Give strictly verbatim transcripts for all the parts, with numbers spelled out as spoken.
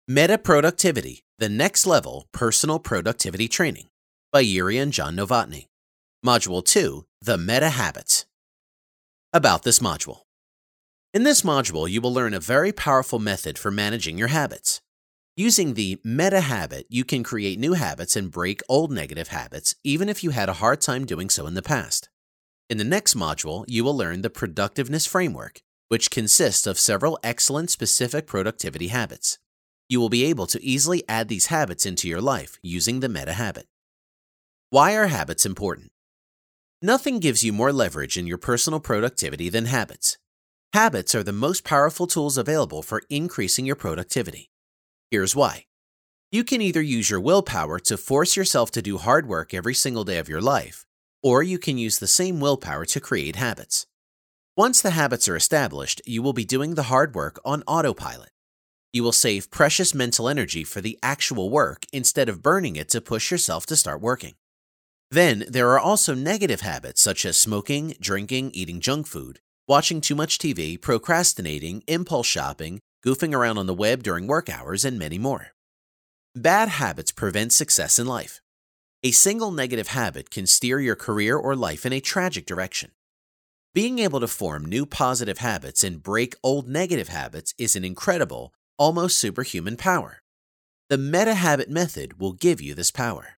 Meta Productivity, the Next Level Personal Productivity Training by Yuri and John Novotny. Module two, The Meta Habits. About this module. In this module, you will learn a very powerful method for managing your habits. Using the meta habit, you can create new habits and break old negative habits, even if you had a hard time doing so in the past. In the next module, you will learn the Productiveness Framework, which consists of several excellent specific productivity habits. You will be able to easily add these habits into your life using the meta habit. Why are habits important? Nothing gives you more leverage in your personal productivity than habits. Habits are the most powerful tools available for increasing your productivity. Here's why. You can either use your willpower to force yourself to do hard work every single day of your life, or you can use the same willpower to create habits. Once the habits are established, you will be doing the hard work on autopilot. You will save precious mental energy for the actual work instead of burning it to push yourself to start working. Then, there are also negative habits such as smoking, drinking, eating junk food, watching too much T V, procrastinating, impulse shopping, goofing around on the web during work hours, and many more. Bad habits prevent success in life. A single negative habit can steer your career or life in a tragic direction. Being able to form new positive habits and break old negative habits is an incredible, almost superhuman power. The meta habit method will give you this power.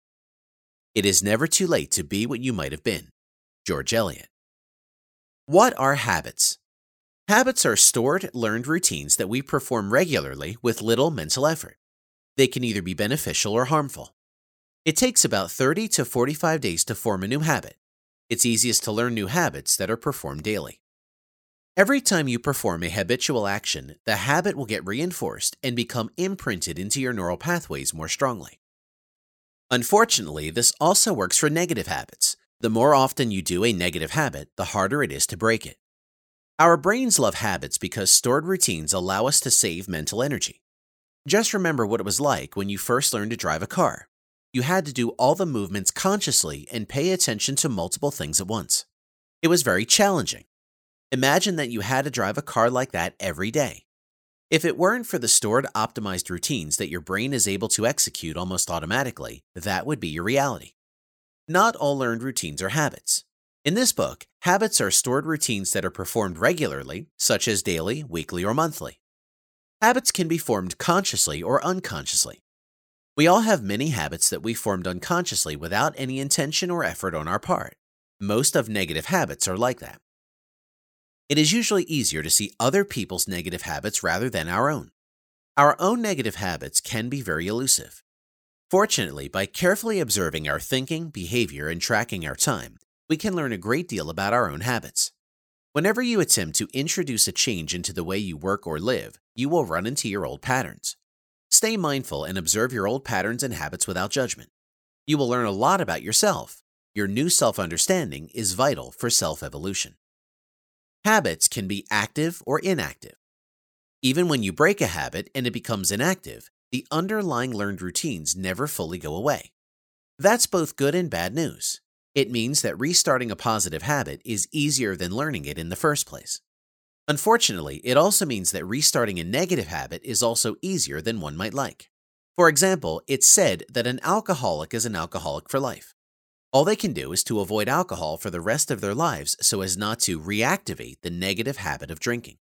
It is never too late to be what you might have been. George Eliot. What are habits? Habits are stored, learned routines that we perform regularly with little mental effort. They can either be beneficial or harmful. It takes about thirty to forty-five days to form a new habit. It's easiest to learn new habits that are performed daily. Every time you perform a habitual action, the habit will get reinforced and become imprinted into your neural pathways more strongly. Unfortunately, this also works for negative habits. The more often you do a negative habit, the harder it is to break it. Our brains love habits because stored routines allow us to save mental energy. Just remember what it was like when you first learned to drive a car. You had to do all the movements consciously and pay attention to multiple things at once. It was very challenging. Imagine that you had to drive a car like that every day. If it weren't for the stored, optimized routines that your brain is able to execute almost automatically, that would be your reality. Not all learned routines are habits. In this book, habits are stored routines that are performed regularly, such as daily, weekly, or monthly. Habits can be formed consciously or unconsciously. We all have many habits that we formed unconsciously without any intention or effort on our part. Most of negative habits are like that. It is usually easier to see other people's negative habits rather than our own. Our own negative habits can be very elusive. Fortunately, by carefully observing our thinking, behavior, and tracking our time, we can learn a great deal about our own habits. Whenever you attempt to introduce a change into the way you work or live, you will run into your old patterns. Stay mindful and observe your old patterns and habits without judgment. You will learn a lot about yourself. Your new self-understanding is vital for self-evolution. Habits can be active or inactive. Even when you break a habit and it becomes inactive, the underlying learned routines never fully go away. That's both good and bad news. It means that restarting a positive habit is easier than learning it in the first place. Unfortunately, it also means that restarting a negative habit is also easier than one might like. For example, it's said that an alcoholic is an alcoholic for life. All they can do is to avoid alcohol for the rest of their lives so as not to reactivate the negative habit of drinking.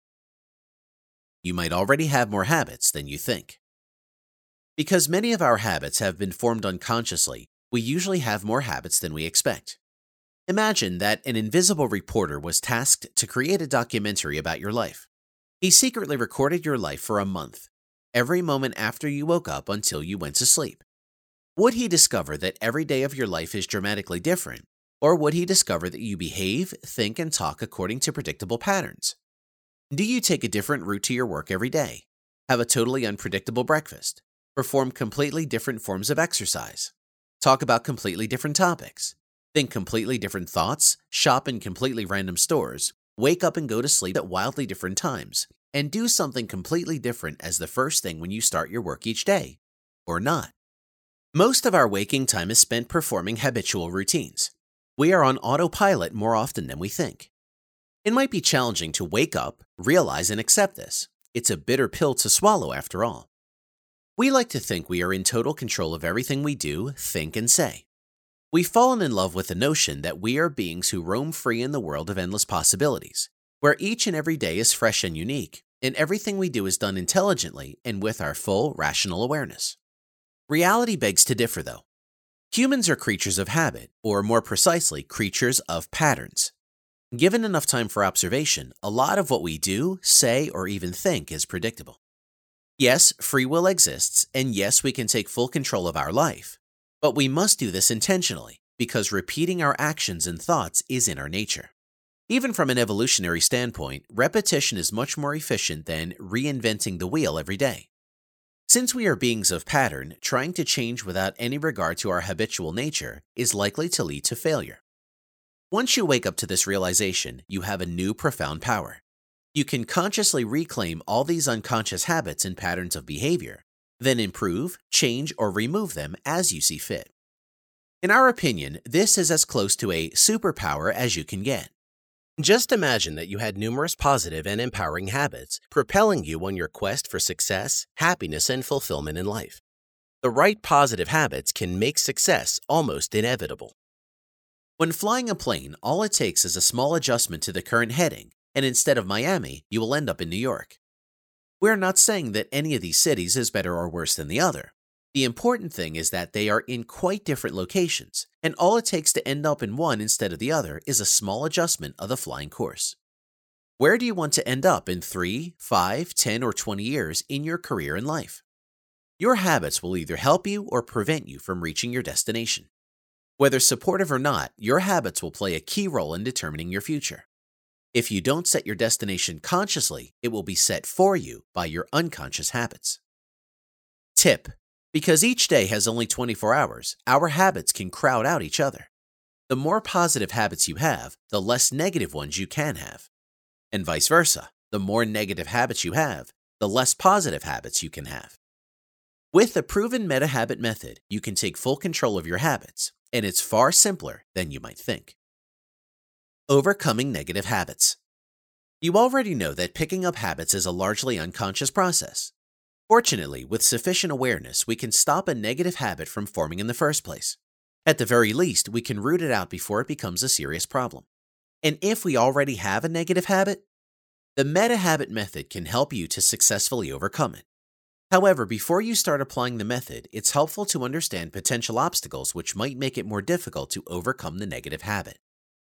You might already have more habits than you think. Because many of our habits have been formed unconsciously, we usually have more habits than we expect. Imagine that an invisible reporter was tasked to create a documentary about your life. He secretly recorded your life for a month, every moment after you woke up until you went to sleep. Would he discover that every day of your life is dramatically different, or would he discover that you behave, think, and talk according to predictable patterns? Do you take a different route to your work every day, have a totally unpredictable breakfast, perform completely different forms of exercise, talk about completely different topics, think completely different thoughts, shop in completely random stores, wake up and go to sleep at wildly different times, and do something completely different as the first thing when you start your work each day, or not? Most of our waking time is spent performing habitual routines. We are on autopilot more often than we think. It might be challenging to wake up, realize, and accept this. It's a bitter pill to swallow after all. We like to think we are in total control of everything we do, think, and say. We've fallen in love with the notion that we are beings who roam free in the world of endless possibilities, where each and every day is fresh and unique, and everything we do is done intelligently and with our full, rational awareness. Reality begs to differ, though. Humans are creatures of habit, or more precisely, creatures of patterns. Given enough time for observation, a lot of what we do, say, or even think is predictable. Yes, free will exists, and yes, we can take full control of our life. But we must do this intentionally, because repeating our actions and thoughts is in our nature. Even from an evolutionary standpoint, repetition is much more efficient than reinventing the wheel every day. Since we are beings of pattern, trying to change without any regard to our habitual nature is likely to lead to failure. Once you wake up to this realization, you have a new profound power. You can consciously reclaim all these unconscious habits and patterns of behavior, then improve, change, or remove them as you see fit. In our opinion, this is as close to a superpower as you can get. Just imagine that you had numerous positive and empowering habits propelling you on your quest for success, happiness, and fulfillment in life. The right positive habits can make success almost inevitable. When flying a plane, all it takes is a small adjustment to the current heading, and instead of Miami, you will end up in New York. We're not saying that any of these cities is better or worse than the other. The important thing is that they are in quite different locations, and all it takes to end up in one instead of the other is a small adjustment of the flying course. Where do you want to end up in three, five, ten, or twenty years in your career and life? Your habits will either help you or prevent you from reaching your destination. Whether supportive or not, your habits will play a key role in determining your future. If you don't set your destination consciously, it will be set for you by your unconscious habits. Tip: because each day has only twenty-four hours, our habits can crowd out each other. The more positive habits you have, the less negative ones you can have. And vice versa, the more negative habits you have, the less positive habits you can have. With the proven meta-habit method, you can take full control of your habits, and it's far simpler than you might think. Overcoming negative habits. You already know that picking up habits is a largely unconscious process. Fortunately, with sufficient awareness, we can stop a negative habit from forming in the first place. At the very least, we can root it out before it becomes a serious problem. And if we already have a negative habit, the meta-habit method can help you to successfully overcome it. However, before you start applying the method, it's helpful to understand potential obstacles which might make it more difficult to overcome the negative habit.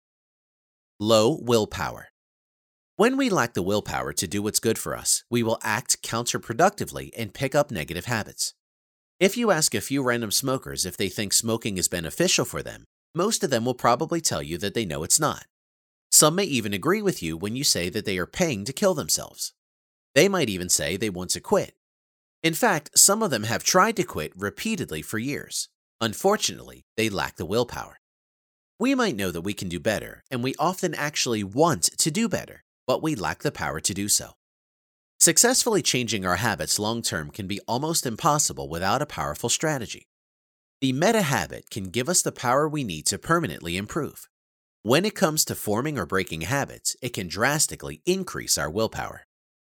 Low willpower. When we lack the willpower to do what's good for us, we will act counterproductively and pick up negative habits. If you ask a few random smokers if they think smoking is beneficial for them, most of them will probably tell you that they know it's not. Some may even agree with you when you say that they are paying to kill themselves. They might even say they want to quit. In fact, some of them have tried to quit repeatedly for years. Unfortunately, they lack the willpower. We might know that we can do better, and we often actually want to do better, but we lack the power to do so. Successfully changing our habits long-term can be almost impossible without a powerful strategy. The meta-habit can give us the power we need to permanently improve. When it comes to forming or breaking habits, it can drastically increase our willpower.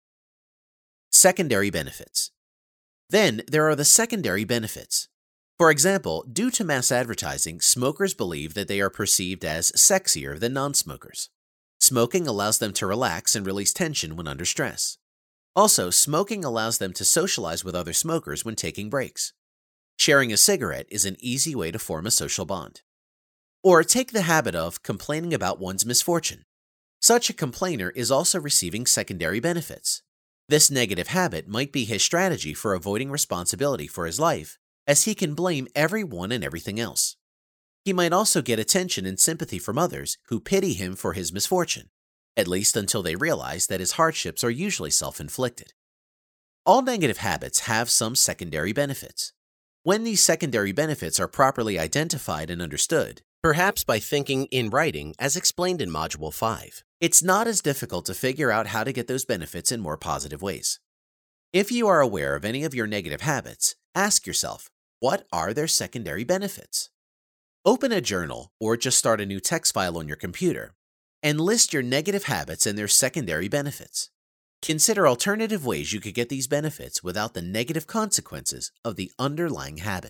Secondary benefits. Then there are the secondary benefits. For example, due to mass advertising, smokers believe that they are perceived as sexier than non-smokers. Smoking allows them to relax and release tension when under stress. Also, smoking allows them to socialize with other smokers when taking breaks. Sharing a cigarette is an easy way to form a social bond. Or take the habit of complaining about one's misfortune. Such a complainer is also receiving secondary benefits. This negative habit might be his strategy for avoiding responsibility for his life, as he can blame everyone and everything else. He might also get attention and sympathy from others who pity him for his misfortune, at least until they realize that his hardships are usually self-inflicted. All negative habits have some secondary benefits. When these secondary benefits are properly identified and understood, perhaps by thinking in writing as explained in Module five, it's not as difficult to figure out how to get those benefits in more positive ways. If you are aware of any of your negative habits, ask yourself, what are their secondary benefits? Open a journal or just start a new text file on your computer and list your negative habits and their secondary benefits. Consider alternative ways you could get these benefits without the negative consequences of the underlying habit.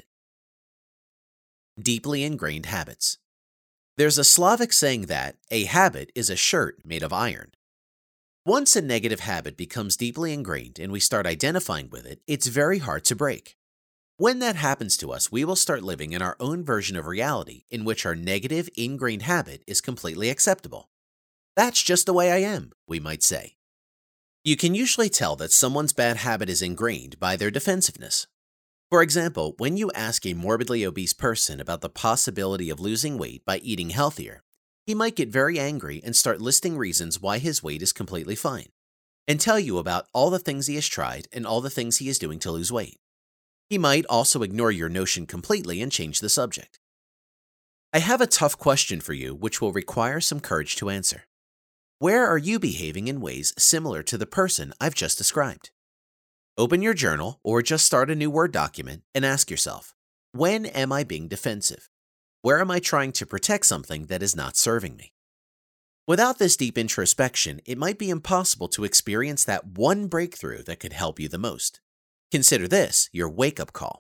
Deeply ingrained habits. There's a Slavic saying that a habit is a shirt made of iron. Once a negative habit becomes deeply ingrained and we start identifying with it, it's very hard to break. When that happens to us, we will start living in our own version of reality in which our negative ingrained habit is completely acceptable. That's just the way I am, we might say. You can usually tell that someone's bad habit is ingrained by their defensiveness. For example, when you ask a morbidly obese person about the possibility of losing weight by eating healthier, he might get very angry and start listing reasons why his weight is completely fine, and tell you about all the things he has tried and all the things he is doing to lose weight. He might also ignore your notion completely and change the subject. I have a tough question for you which will require some courage to answer. Where are you behaving in ways similar to the person I've just described? Open your journal or just start a new Word document and ask yourself, when am I being defensive? Where am I trying to protect something that is not serving me? Without this deep introspection, it might be impossible to experience that one breakthrough that could help you the most. Consider this your wake-up call.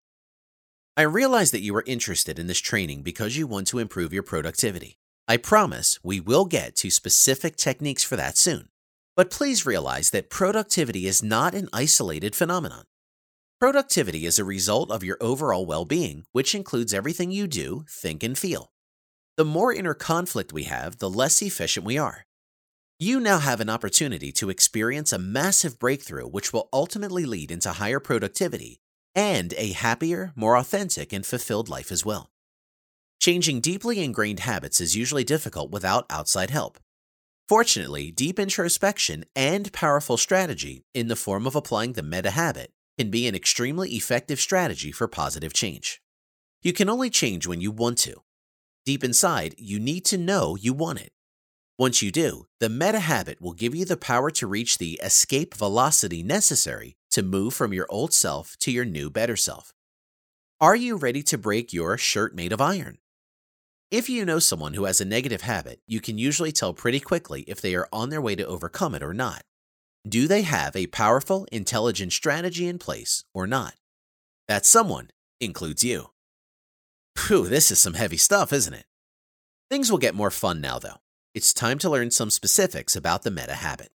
I realize that you are interested in this training because you want to improve your productivity. I promise we will get to specific techniques for that soon. But please realize that productivity is not an isolated phenomenon. Productivity is a result of your overall well-being, which includes everything you do, think, and feel. The more inner conflict we have, the less efficient we are. You now have an opportunity to experience a massive breakthrough which will ultimately lead into higher productivity and a happier, more authentic, and fulfilled life as well. Changing deeply ingrained habits is usually difficult without outside help. Fortunately, deep introspection and powerful strategy in the form of applying the meta habit can be an extremely effective strategy for positive change. You can only change when you want to. Deep inside, you need to know you want it. Once you do, the meta habit will give you the power to reach the escape velocity necessary to move from your old self to your new, better self. Are you ready to break your shirt made of iron? If you know someone who has a negative habit, you can usually tell pretty quickly if they are on their way to overcome it or not. Do they have a powerful, intelligent strategy in place or not? That someone includes you. Phew, this is some heavy stuff, isn't it? Things will get more fun now, though. It's time to learn some specifics about the meta habit.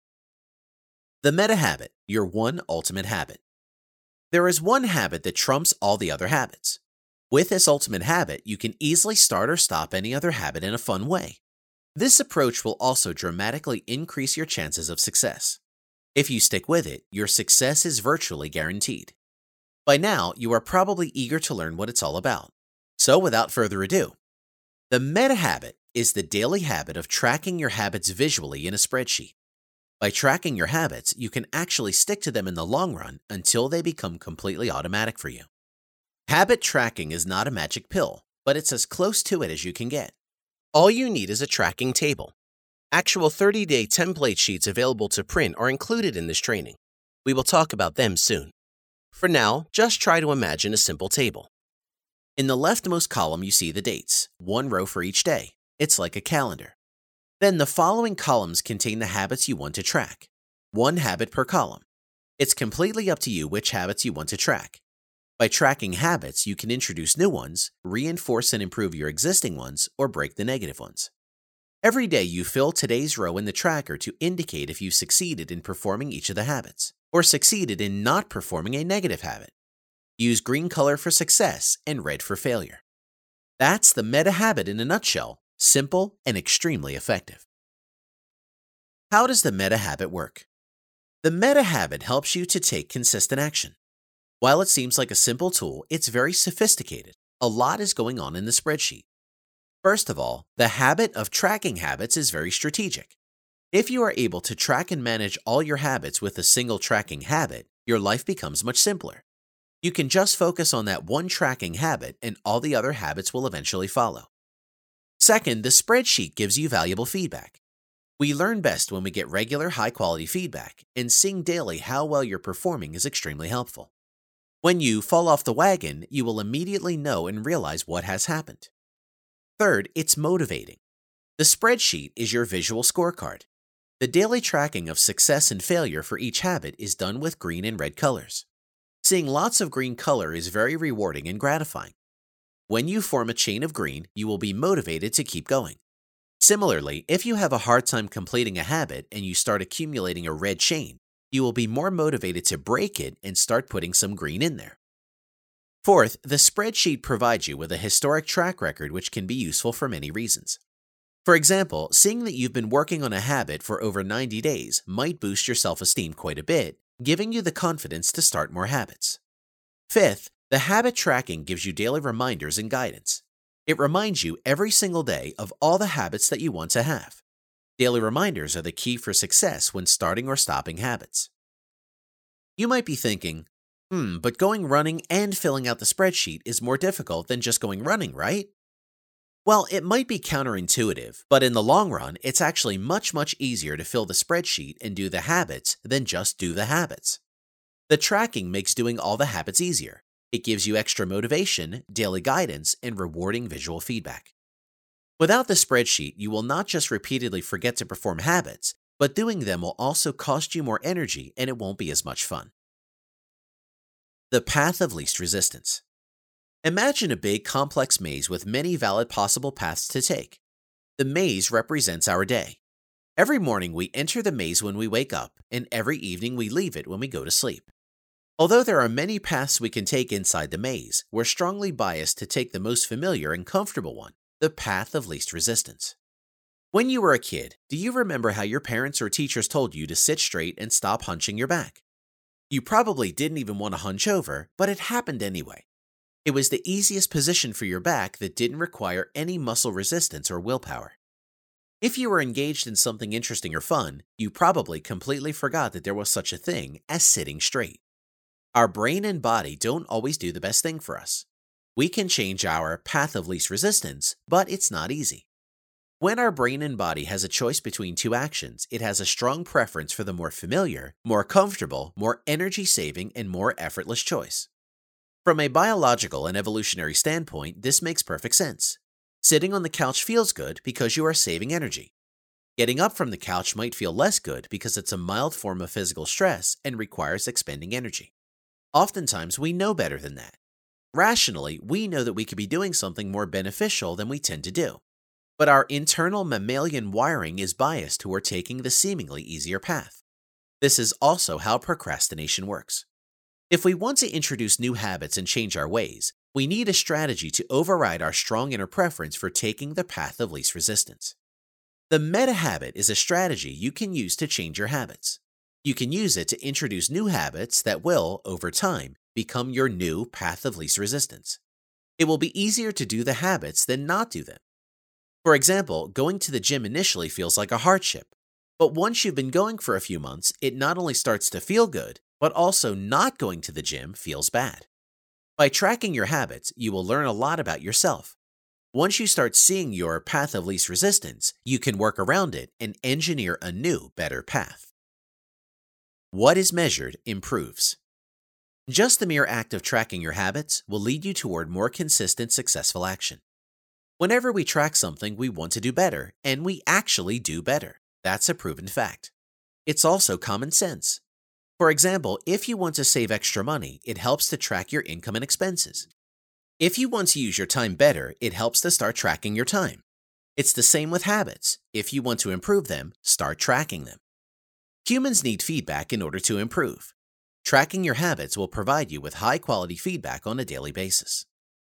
The meta habit, your one ultimate habit. There is one habit that trumps all the other habits. With this ultimate habit, you can easily start or stop any other habit in a fun way. This approach will also dramatically increase your chances of success. If you stick with it, your success is virtually guaranteed. By now, you are probably eager to learn what it's all about. So without further ado, the meta habit is the daily habit of tracking your habits visually in a spreadsheet. By tracking your habits, you can actually stick to them in the long run until they become completely automatic for you. Habit tracking is not a magic pill, but it's as close to it as you can get. All you need is a tracking table. Actual thirty-day template sheets available to print are included in this training. We will talk about them soon. For now, just try to imagine a simple table. In the leftmost column, you see the dates, one row for each day. It's like a calendar. Then the following columns contain the habits you want to track. One habit per column. It's completely up to you which habits you want to track. By tracking habits, you can introduce new ones, reinforce and improve your existing ones, or break the negative ones. Every day you fill today's row in the tracker to indicate if you succeeded in performing each of the habits, or succeeded in not performing a negative habit. Use green color for success and red for failure. That's the meta habit in a nutshell, simple and extremely effective. How does the meta habit work? The meta habit helps you to take consistent action. While it seems like a simple tool, it's very sophisticated. A lot is going on in the spreadsheet. First of all, the habit of tracking habits is very strategic. If you are able to track and manage all your habits with a single tracking habit, your life becomes much simpler. You can just focus on that one tracking habit and all the other habits will eventually follow. Second, the spreadsheet gives you valuable feedback. We learn best when we get regular, high-quality feedback, and seeing daily how well you're performing is extremely helpful. When you fall off the wagon, you will immediately know and realize what has happened. Third, it's motivating. The spreadsheet is your visual scorecard. The daily tracking of success and failure for each habit is done with green and red colors. Seeing lots of green color is very rewarding and gratifying. When you form a chain of green, you will be motivated to keep going. Similarly, if you have a hard time completing a habit and you start accumulating a red chain, you will be more motivated to break it and start putting some green in there. Fourth, the spreadsheet provides you with a historic track record which can be useful for many reasons. For example, seeing that you've been working on a habit for over ninety days might boost your self-esteem quite a bit, giving you the confidence to start more habits. Fifth, the habit tracking gives you daily reminders and guidance. It reminds you every single day of all the habits that you want to have. Daily reminders are the key for success when starting or stopping habits. You might be thinking, hmm, but going running and filling out the spreadsheet is more difficult than just going running, right? Well, it might be counterintuitive, but in the long run, it's actually much, much easier to fill the spreadsheet and do the habits than just do the habits. The tracking makes doing all the habits easier. It gives you extra motivation, daily guidance, and rewarding visual feedback. Without the spreadsheet, you will not just repeatedly forget to perform habits, but doing them will also cost you more energy and it won't be as much fun. The path of least resistance. Imagine a big, complex maze with many valid possible paths to take. The maze represents our day. Every morning we enter the maze when we wake up, and every evening we leave it when we go to sleep. Although there are many paths we can take inside the maze, we're strongly biased to take the most familiar and comfortable one, the path of least resistance. When you were a kid, do you remember how your parents or teachers told you to sit straight and stop hunching your back? You probably didn't even want to hunch over, but it happened anyway. It was the easiest position for your back that didn't require any muscle resistance or willpower. If you were engaged in something interesting or fun, you probably completely forgot that there was such a thing as sitting straight. Our brain and body don't always do the best thing for us. We can change our path of least resistance, but it's not easy. When our brain and body has a choice between two actions, it has a strong preference for the more familiar, more comfortable, more energy-saving, and more effortless choice. From a biological and evolutionary standpoint, this makes perfect sense. Sitting on the couch feels good because you are saving energy. Getting up from the couch might feel less good because it's a mild form of physical stress and requires expending energy. Oftentimes, we know better than that. Rationally, we know that we could be doing something more beneficial than we tend to do. But our internal mammalian wiring is biased toward taking the seemingly easier path. This is also how procrastination works. If we want to introduce new habits and change our ways, we need a strategy to override our strong inner preference for taking the path of least resistance. The meta habit is a strategy you can use to change your habits. You can use it to introduce new habits that will, over time, become your new path of least resistance. It will be easier to do the habits than not do them. For example, going to the gym initially feels like a hardship, but once you've been going for a few months, it not only starts to feel good, but also not going to the gym feels bad. By tracking your habits, you will learn a lot about yourself. Once you start seeing your path of least resistance, you can work around it and engineer a new, better path. What is measured improves. Just the mere act of tracking your habits will lead you toward more consistent, successful action. Whenever we track something, we want to do better, and we actually do better. That's a proven fact. It's also common sense. For example, if you want to save extra money, it helps to track your income and expenses. If you want to use your time better, it helps to start tracking your time. It's the same with habits. If you want to improve them, start tracking them. Humans need feedback in order to improve. Tracking your habits will provide you with high-quality feedback on a daily basis.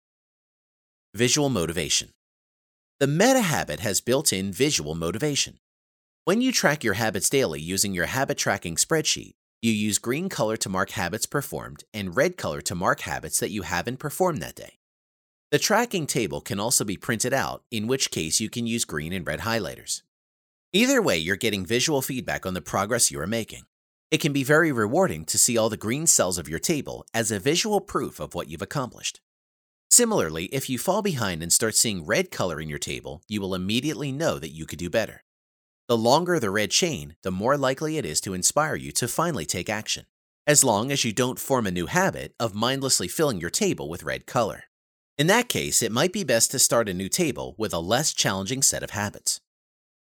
Visual motivation. The meta habit has built-in visual motivation. When you track your habits daily using your habit tracking spreadsheet, you use green color to mark habits performed and red color to mark habits that you haven't performed that day. The tracking table can also be printed out, in which case you can use green and red highlighters. Either way, you're getting visual feedback on the progress you are making. It can be very rewarding to see all the green cells of your table as a visual proof of what you've accomplished. Similarly, if you fall behind and start seeing red color in your table, you will immediately know that you could do better. The longer the red chain, the more likely it is to inspire you to finally take action, as long as you don't form a new habit of mindlessly filling your table with red color. In that case, it might be best to start a new table with a less challenging set of habits.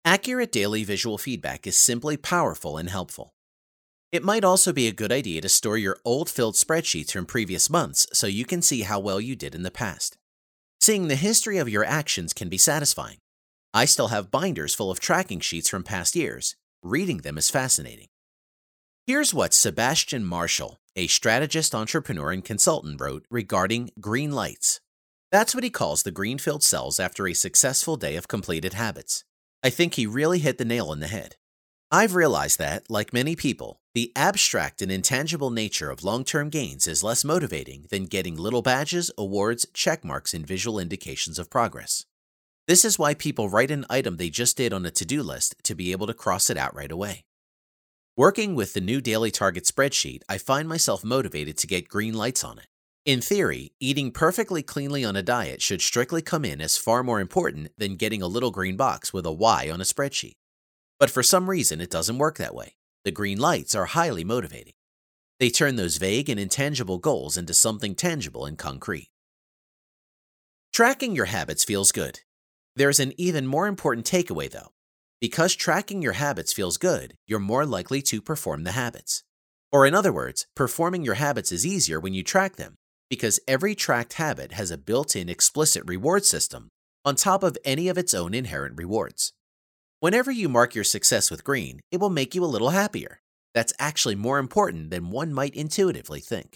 Accurate daily visual feedback is simply powerful and helpful. It might also be a good idea to store your old filled spreadsheets from previous months so you can see how well you did in the past. Seeing the history of your actions can be satisfying. I still have binders full of tracking sheets from past years. Reading them is fascinating. Here's what Sebastian Marshall, a strategist, entrepreneur, and consultant, wrote regarding green lights. That's what he calls the green-filled cells after a successful day of completed habits. I think he really hit the nail on the head. I've realized that, like many people, the abstract and intangible nature of long-term gains is less motivating than getting little badges, awards, check marks, and visual indications of progress. This is why people write an item they just did on a to-do list to be able to cross it out right away. Working with the new daily target spreadsheet, I find myself motivated to get green lights on it. In theory, eating perfectly cleanly on a diet should strictly come in as far more important than getting a little green box with a Y on a spreadsheet. But for some reason, it doesn't work that way. The green lights are highly motivating. They turn those vague and intangible goals into something tangible and concrete. Tracking your habits feels good. There's an even more important takeaway, though. Because tracking your habits feels good, you're more likely to perform the habits. Or in other words, performing your habits is easier when you track them, because every tracked habit has a built-in explicit reward system on top of any of its own inherent rewards. Whenever you mark your success with green, it will make you a little happier. That's actually more important than one might intuitively think.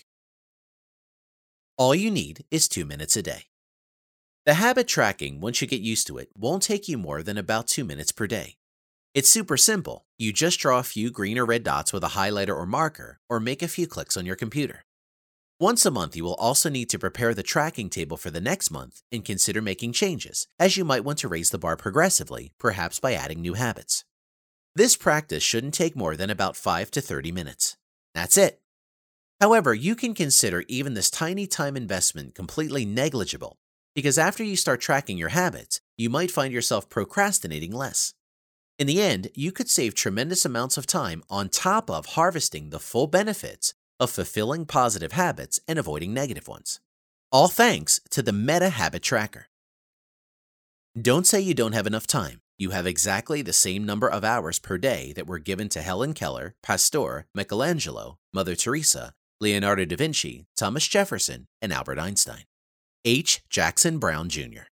All you need is two minutes a day. The habit tracking, once you get used to it, won't take you more than about two minutes per day. It's super simple. You just draw a few green or red dots with a highlighter or marker, or make a few clicks on your computer. Once a month, you will also need to prepare the tracking table for the next month and consider making changes, as you might want to raise the bar progressively, perhaps by adding new habits. This practice shouldn't take more than about five to thirty minutes. That's it. However, you can consider even this tiny time investment completely negligible, because after you start tracking your habits, you might find yourself procrastinating less. In the end, you could save tremendous amounts of time on top of harvesting the full benefits of fulfilling positive habits and avoiding negative ones. All thanks to the Meta Habit Tracker. Don't say you don't have enough time. You have exactly the same number of hours per day that were given to Helen Keller, Pasteur, Michelangelo, Mother Teresa, Leonardo da Vinci, Thomas Jefferson, and Albert Einstein. H. Jackson Brown, Junior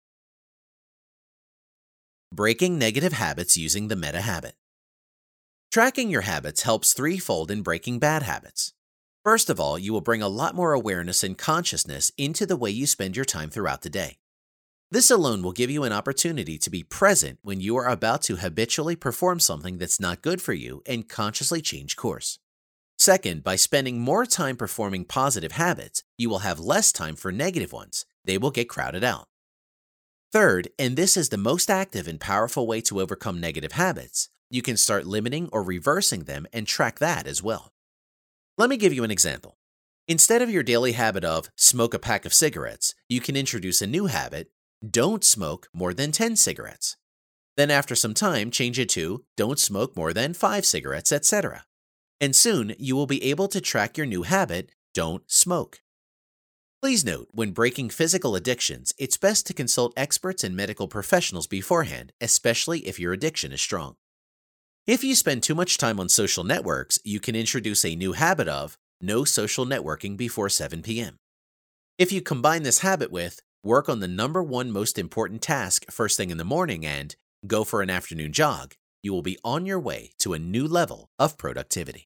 Breaking negative habits using the Meta Habit. Tracking your habits helps threefold in breaking bad habits. First of all, you will bring a lot more awareness and consciousness into the way you spend your time throughout the day. This alone will give you an opportunity to be present when you are about to habitually perform something that's not good for you and consciously change course. Second, by spending more time performing positive habits, you will have less time for negative ones. They will get crowded out. Third, and this is the most active and powerful way to overcome negative habits, you can start limiting or reversing them and track that as well. Let me give you an example. Instead of your daily habit of smoke a pack of cigarettes, you can introduce a new habit, don't smoke more than ten cigarettes. Then after some time, change it to don't smoke more than five cigarettes, et cetera. And soon you will be able to track your new habit, don't smoke. Please note, when breaking physical addictions, it's best to consult experts and medical professionals beforehand, especially if your addiction is strong. If you spend too much time on social networks, you can introduce a new habit of no social networking before seven p m If you combine this habit with work on the number one most important task first thing in the morning and go for an afternoon jog, you will be on your way to a new level of productivity.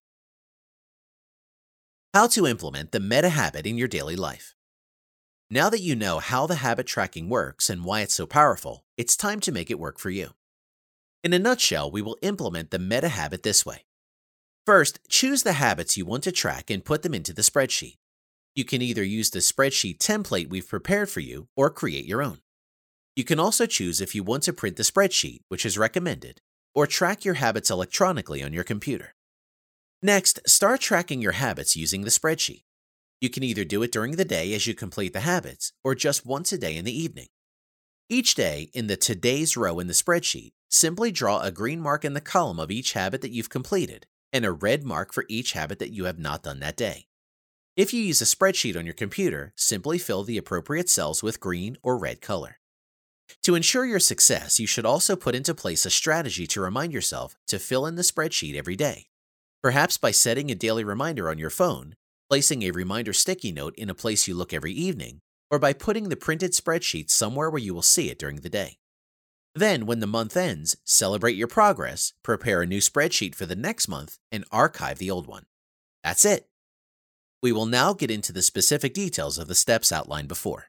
How to implement the Meta Habit in your daily life. Now that you know how the habit tracking works and why it's so powerful, it's time to make it work for you. In a nutshell, we will implement the Meta Habit this way. First, choose the habits you want to track and put them into the spreadsheet. You can either use the spreadsheet template we've prepared for you or create your own. You can also choose if you want to print the spreadsheet, which is recommended, or track your habits electronically on your computer. Next, start tracking your habits using the spreadsheet. You can either do it during the day as you complete the habits, or just once a day in the evening. Each day, in the Today's row in the spreadsheet, simply draw a green mark in the column of each habit that you've completed, and a red mark for each habit that you have not done that day. If you use a spreadsheet on your computer, simply fill the appropriate cells with green or red color. To ensure your success, you should also put into place a strategy to remind yourself to fill in the spreadsheet every day. Perhaps by setting a daily reminder on your phone, placing a reminder sticky note in a place you look every evening, or by putting the printed spreadsheet somewhere where you will see it during the day. Then, when the month ends, celebrate your progress, prepare a new spreadsheet for the next month, and archive the old one. That's it. We will now get into the specific details of the steps outlined before.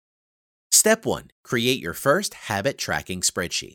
Step one. Create your first habit tracking spreadsheet.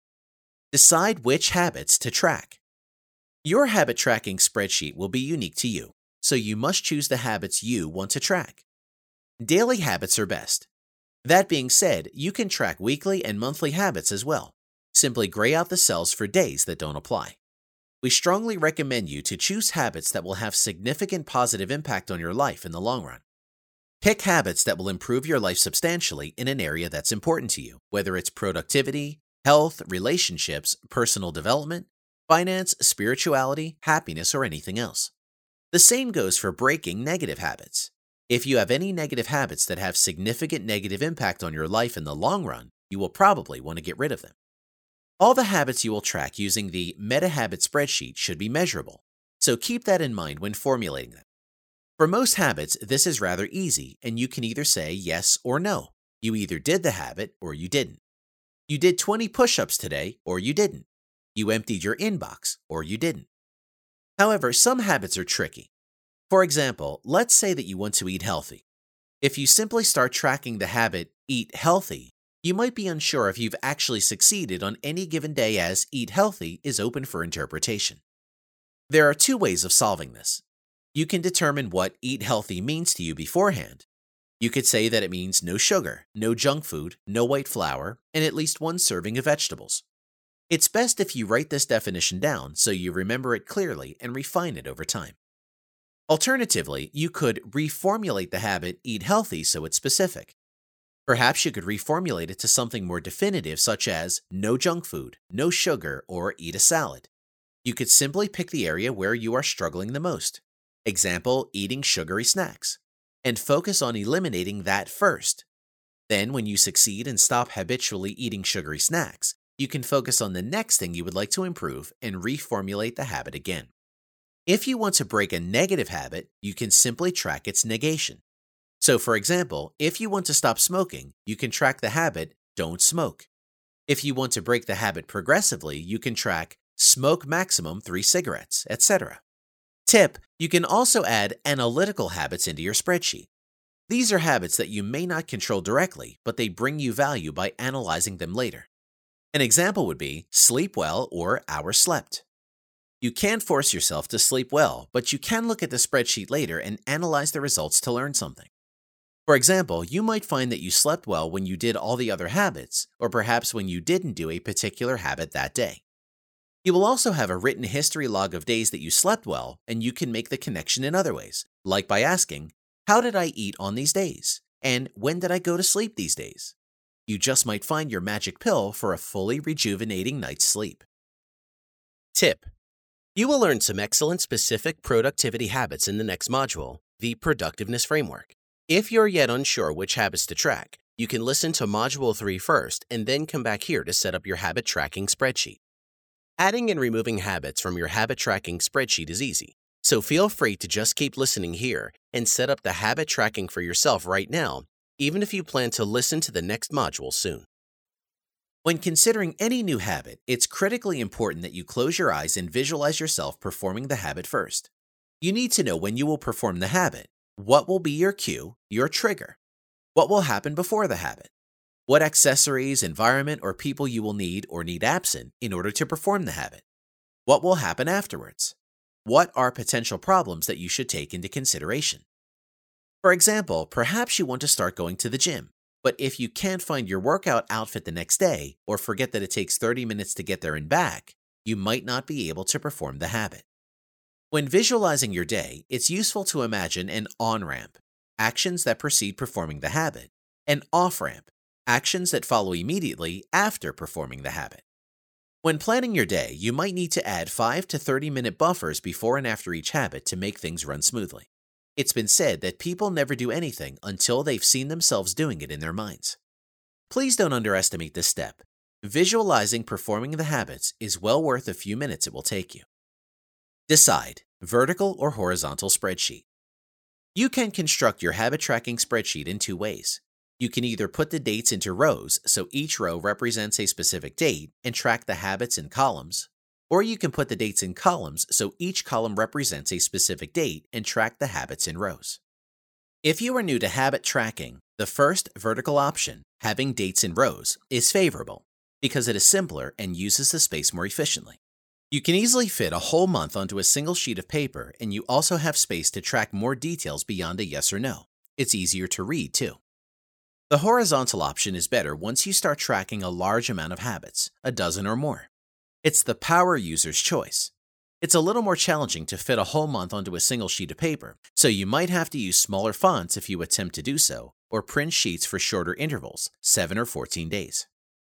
Decide which habits to track. Your habit tracking spreadsheet will be unique to you, so you must choose the habits you want to track. Daily habits are best. That being said, you can track weekly and monthly habits as well. Simply gray out the cells for days that don't apply. We strongly recommend you to choose habits that will have significant positive impact on your life in the long run. Pick habits that will improve your life substantially in an area that's important to you, whether it's productivity, health, relationships, personal development, finance, spirituality, happiness, or anything else. The same goes for breaking negative habits. If you have any negative habits that have significant negative impact on your life in the long run, you will probably want to get rid of them. All the habits you will track using the Meta Habit spreadsheet should be measurable, so keep that in mind when formulating them. For most habits, this is rather easy, and you can either say yes or no. You either did the habit or you didn't. You did twenty push-ups today or you didn't. You emptied your inbox or you didn't. However, some habits are tricky. For example, let's say that you want to eat healthy. If you simply start tracking the habit eat healthy, you might be unsure if you've actually succeeded on any given day, as eat healthy is open for interpretation. There are two ways of solving this. You can determine what eat healthy means to you beforehand. You could say that it means no sugar, no junk food, no white flour, and at least one serving of vegetables. It's best if you write this definition down so you remember it clearly and refine it over time. Alternatively, you could reformulate the habit eat healthy so it's specific. Perhaps you could reformulate it to something more definitive, such as no junk food, no sugar, or eat a salad. You could simply pick the area where you are struggling the most. Example, eating sugary snacks, and focus on eliminating that first. Then, when you succeed and stop habitually eating sugary snacks, you can focus on the next thing you would like to improve and reformulate the habit again. If you want to break a negative habit, you can simply track its negation. So, for example, if you want to stop smoking, you can track the habit don't smoke. If you want to break the habit progressively, you can track smoke maximum three cigarettes, et cetera. Tip: you can also add analytical habits into your spreadsheet. These are habits that you may not control directly, but they bring you value by analyzing them later. An example would be sleep well or hours slept. You can't force yourself to sleep well, but you can look at the spreadsheet later and analyze the results to learn something. For example, you might find that you slept well when you did all the other habits, or perhaps when you didn't do a particular habit that day. You will also have a written history log of days that you slept well, and you can make the connection in other ways, like by asking, how did I eat on these days? And when did I go to sleep these days? You just might find your magic pill for a fully rejuvenating night's sleep. Tip: you will learn some excellent specific productivity habits in the next module, the Productiveness Framework. If you're yet unsure which habits to track, you can listen to Module three first and then come back here to set up your habit tracking spreadsheet. Adding and removing habits from your habit tracking spreadsheet is easy, so feel free to just keep listening here and set up the habit tracking for yourself right now, even if you plan to listen to the next module soon. When considering any new habit, it's critically important that you close your eyes and visualize yourself performing the habit first. You need to know when you will perform the habit. What will be your cue, your trigger? What will happen before the habit? What accessories, environment, or people you will need or need absent in order to perform the habit? What will happen afterwards? What are potential problems that you should take into consideration? For example, perhaps you want to start going to the gym, but if you can't find your workout outfit the next day or forget that it takes thirty minutes to get there and back, you might not be able to perform the habit. When visualizing your day, it's useful to imagine an on-ramp, actions that precede performing the habit, and off-ramp, actions that follow immediately after performing the habit. When planning your day, you might need to add five to thirty minute buffers before and after each habit to make things run smoothly. It's been said that people never do anything until they've seen themselves doing it in their minds. Please don't underestimate this step. Visualizing performing the habits is well worth a few minutes it will take you. Decide, vertical or horizontal spreadsheet. You can construct your habit tracking spreadsheet in two ways. You can either put the dates into rows so each row represents a specific date and track the habits in columns, or you can put the dates in columns so each column represents a specific date and track the habits in rows. If you are new to habit tracking, the first vertical option, having dates in rows, is favorable because it is simpler and uses the space more efficiently. You can easily fit a whole month onto a single sheet of paper, and you also have space to track more details beyond a yes or no. It's easier to read, too. The horizontal option is better once you start tracking a large amount of habits, a dozen or more. It's the power user's choice. It's a little more challenging to fit a whole month onto a single sheet of paper, so you might have to use smaller fonts if you attempt to do so, or print sheets for shorter intervals, seven or fourteen days.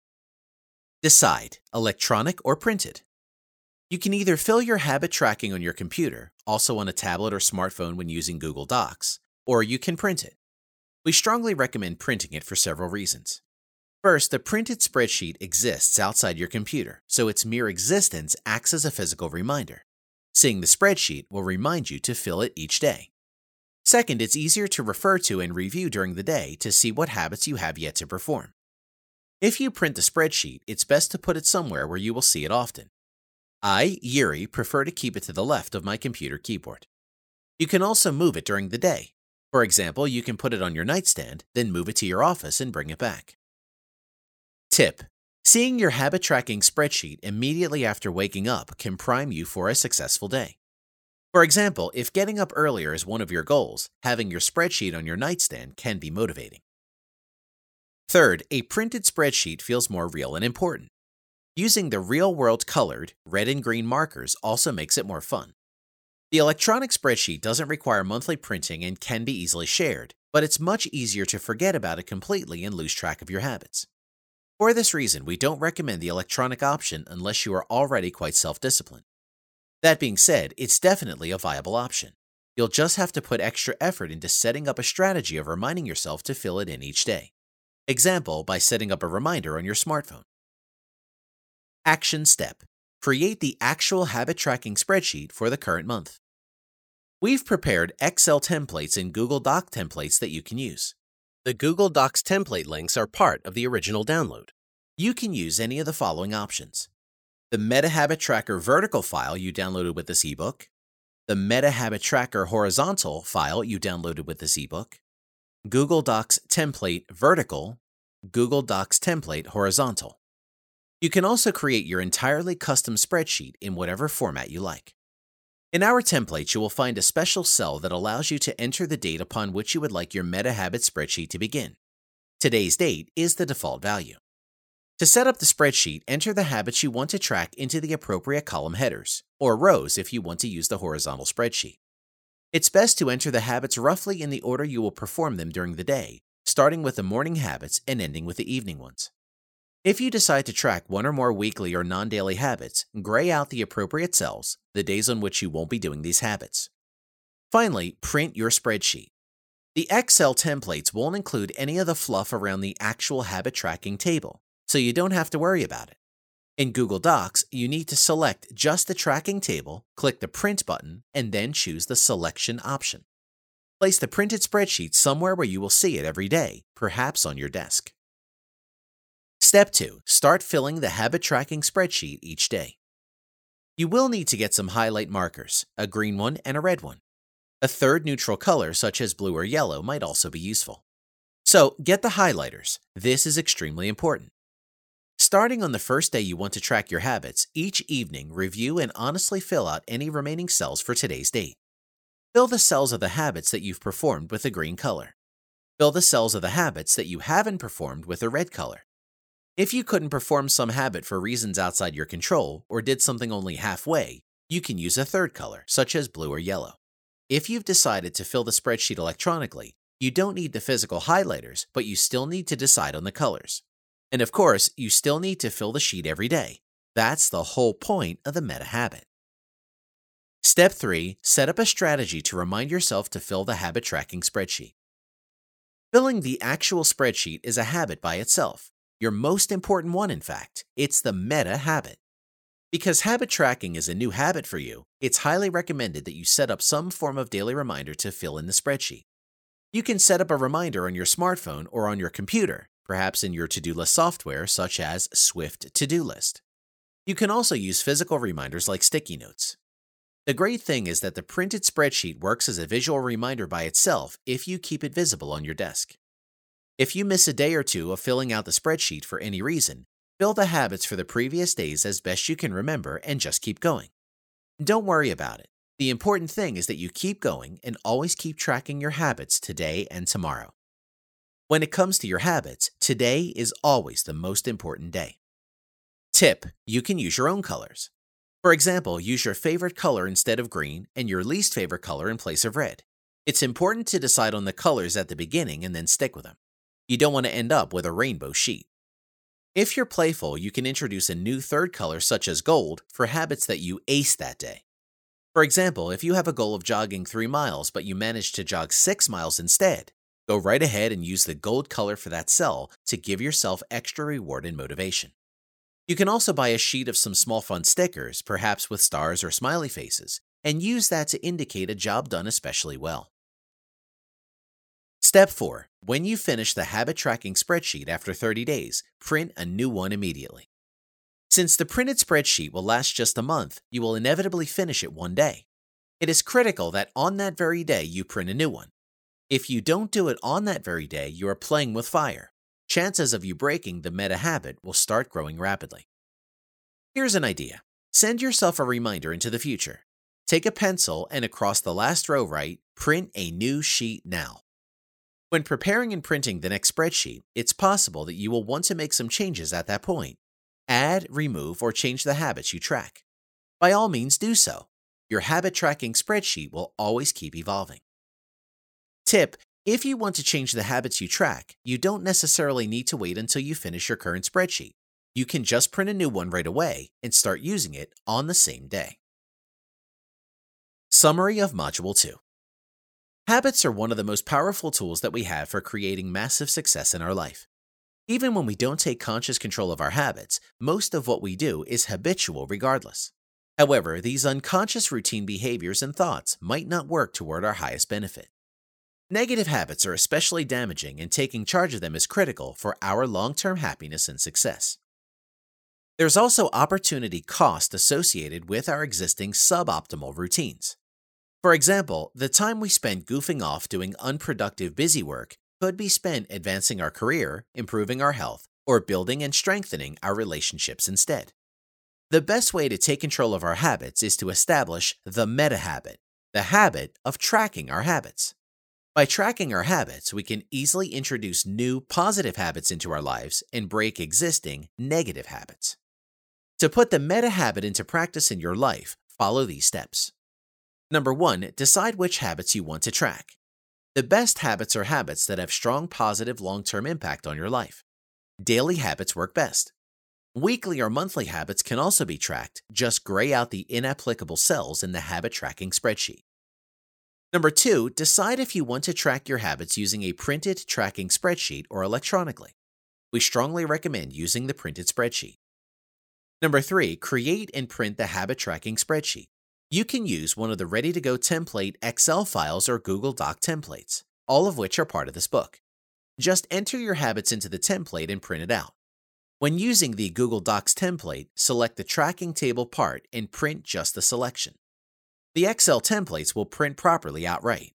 Decide, electronic or printed. You can either fill your habit tracking on your computer, also on a tablet or smartphone when using Google Docs, or you can print it. We strongly recommend printing it for several reasons. First, the printed spreadsheet exists outside your computer, so its mere existence acts as a physical reminder. Seeing the spreadsheet will remind you to fill it each day. Second, it's easier to refer to and review during the day to see what habits you have yet to perform. If you print the spreadsheet, it's best to put it somewhere where you will see it often. I, Yuri, prefer to keep it to the left of my computer keyboard. You can also move it during the day. For example, you can put it on your nightstand, then move it to your office and bring it back. Tip: seeing your habit tracking spreadsheet immediately after waking up can prime you for a successful day. For example, if getting up earlier is one of your goals, having your spreadsheet on your nightstand can be motivating. Third, a printed spreadsheet feels more real and important. Using the real-world colored, red and green markers also makes it more fun. The electronic spreadsheet doesn't require monthly printing and can be easily shared, but it's much easier to forget about it completely and lose track of your habits. For this reason, we don't recommend the electronic option unless you are already quite self-disciplined. That being said, it's definitely a viable option. You'll just have to put extra effort into setting up a strategy of reminding yourself to fill it in each day. Example, by setting up a reminder on your smartphone. Action step: create the actual habit tracking spreadsheet for the current month. We've prepared Excel templates and Google Doc templates that you can use. The Google Docs template links are part of the original download. You can use any of the following options: the Meta Habit Tracker vertical file you downloaded with this ebook, the Meta Habit Tracker horizontal file you downloaded with this ebook, Google Docs template vertical, Google Docs template horizontal. You can also create your entirely custom spreadsheet in whatever format you like. In our templates, you will find a special cell that allows you to enter the date upon which you would like your Meta Habit spreadsheet to begin. Today's date is the default value. To set up the spreadsheet, enter the habits you want to track into the appropriate column headers, or rows if you want to use the horizontal spreadsheet. It's best to enter the habits roughly in the order you will perform them during the day, starting with the morning habits and ending with the evening ones. If you decide to track one or more weekly or non-daily habits, gray out the appropriate cells, the days on which you won't be doing these habits. Finally, print your spreadsheet. The Excel templates won't include any of the fluff around the actual habit tracking table, so you don't have to worry about it. In Google Docs, you need to select just the tracking table, click the Print button, and then choose the Selection option. Place the printed spreadsheet somewhere where you will see it every day, perhaps on your desk. Step two. Start filling the habit tracking spreadsheet each day. You will need to get some highlight markers, a green one and a red one. A third neutral color such as blue or yellow might also be useful. So get the highlighters. This is extremely important. Starting on the first day you want to track your habits, each evening review and honestly fill out any remaining cells for today's date. Fill the cells of the habits that you've performed with a green color. Fill the cells of the habits that you haven't performed with a red color. If you couldn't perform some habit for reasons outside your control or did something only halfway, you can use a third color, such as blue or yellow. If you've decided to fill the spreadsheet electronically, you don't need the physical highlighters, but you still need to decide on the colors. And of course, you still need to fill the sheet every day. That's the whole point of the Meta Habit. Step three. Set up a strategy to remind yourself to fill the habit tracking spreadsheet. Filling the actual spreadsheet is a habit by itself. Your most important one, in fact. It's the meta habit. Because habit tracking is a new habit for you, it's highly recommended that you set up some form of daily reminder to fill in the spreadsheet. You can set up a reminder on your smartphone or on your computer, perhaps in your to-do list software such as Swift To-Do List. You can also use physical reminders like sticky notes. The great thing is that the printed spreadsheet works as a visual reminder by itself if you keep it visible on your desk. If you miss a day or two of filling out the spreadsheet for any reason, fill the habits for the previous days as best you can remember and just keep going. Don't worry about it. The important thing is that you keep going and always keep tracking your habits today and tomorrow. When it comes to your habits, today is always the most important day. Tip: you can use your own colors. For example, use your favorite color instead of green and your least favorite color in place of red. It's important to decide on the colors at the beginning and then stick with them. You don't want to end up with a rainbow sheet. If you're playful, you can introduce a new third color such as gold for habits that you ace that day. For example, if you have a goal of jogging three miles but you manage to jog six miles instead, go right ahead and use the gold color for that cell to give yourself extra reward and motivation. You can also buy a sheet of some small fun stickers, perhaps with stars or smiley faces, and use that to indicate a job done especially well. Step four. When you finish the habit tracking spreadsheet after thirty days, print a new one immediately. Since the printed spreadsheet will last just a month, you will inevitably finish it one day. It is critical that on that very day you print a new one. If you don't do it on that very day, you are playing with fire. Chances of you breaking the meta habit will start growing rapidly. Here's an idea. Send yourself a reminder into the future. Take a pencil and across the last row write, "Print a new sheet now." When preparing and printing the next spreadsheet, it's possible that you will want to make some changes at that point. Add, remove, or change the habits you track. By all means, do so. Your habit tracking spreadsheet will always keep evolving. Tip: if you want to change the habits you track, you don't necessarily need to wait until you finish your current spreadsheet. You can just print a new one right away and start using it on the same day. Summary of Module two. Habits are one of the most powerful tools that we have for creating massive success in our life. Even when we don't take conscious control of our habits, most of what we do is habitual regardless. However, these unconscious routine behaviors and thoughts might not work toward our highest benefit. Negative habits are especially damaging, and taking charge of them is critical for our long-term happiness and success. There's also opportunity cost associated with our existing suboptimal routines. For example, the time we spend goofing off doing unproductive busy work could be spent advancing our career, improving our health, or building and strengthening our relationships instead. The best way to take control of our habits is to establish the meta habit, the habit of tracking our habits. By tracking our habits, we can easily introduce new positive habits into our lives and break existing negative habits. To put the meta habit into practice in your life, follow these steps. Number one, decide which habits you want to track. The best habits are habits that have strong positive long-term impact on your life. Daily habits work best. Weekly or monthly habits can also be tracked, just gray out the inapplicable cells in the habit tracking spreadsheet. Number two, decide if you want to track your habits using a printed tracking spreadsheet or electronically. We strongly recommend using the printed spreadsheet. Number three, create and print the habit tracking spreadsheet. You can use one of the ready-to-go template Excel files or Google Doc templates, all of which are part of this book. Just enter your habits into the template and print it out. When using the Google Docs template, select the tracking table part and print just the selection. The Excel templates will print properly outright.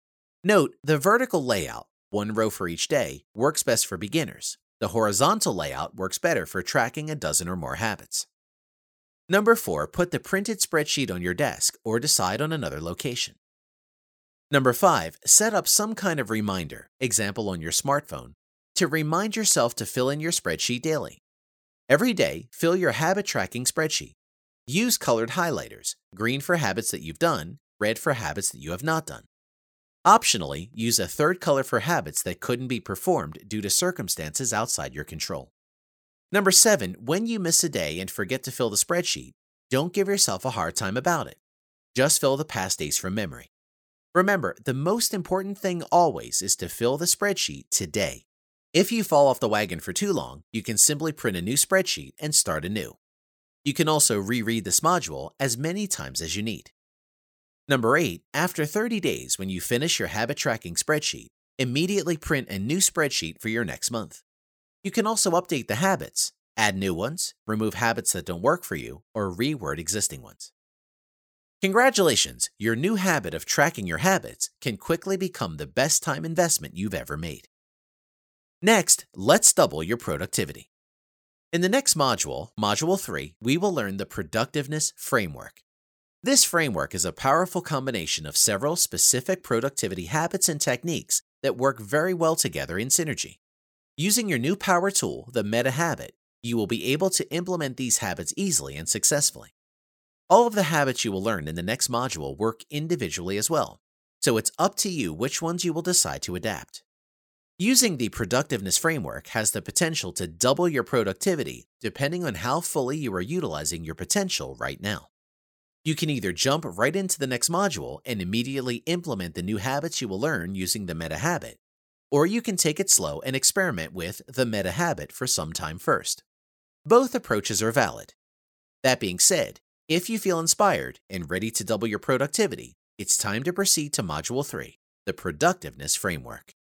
Note, the vertical layout, one row for each day, works best for beginners. The horizontal layout works better for tracking a dozen or more habits. Number four, put the printed spreadsheet on your desk or decide on another location. Number five, set up some kind of reminder, example on your smartphone, to remind yourself to fill in your spreadsheet daily. Every day, fill your habit tracking spreadsheet. Use colored highlighters, green for habits that you've done, red for habits that you have not done. Optionally, use a third color for habits that couldn't be performed due to circumstances outside your control. Number seven, when you miss a day and forget to fill the spreadsheet, don't give yourself a hard time about it. Just fill the past days from memory. Remember, the most important thing always is to fill the spreadsheet today. If you fall off the wagon for too long, you can simply print a new spreadsheet and start anew. You can also reread this module as many times as you need. Number eight, after thirty days when you finish your habit tracking spreadsheet, immediately print a new spreadsheet for your next month. You can also update the habits, add new ones, remove habits that don't work for you, or reword existing ones. Congratulations! Your new habit of tracking your habits can quickly become the best time investment you've ever made. Next, let's double your productivity. In the next module, Module three, we will learn the Productiveness Framework. This framework is a powerful combination of several specific productivity habits and techniques that work very well together in synergy. Using your new power tool, the Meta Habit, you will be able to implement these habits easily and successfully. All of the habits you will learn in the next module work individually as well, so it's up to you which ones you will decide to adapt. Using the Productiveness Framework has the potential to double your productivity depending on how fully you are utilizing your potential right now. You can either jump right into the next module and immediately implement the new habits you will learn using the Meta Habit, or you can take it slow and experiment with the Meta Habit for some time first. Both approaches are valid. That being said, if you feel inspired and ready to double your productivity, it's time to proceed to Module three, the Productiveness Framework.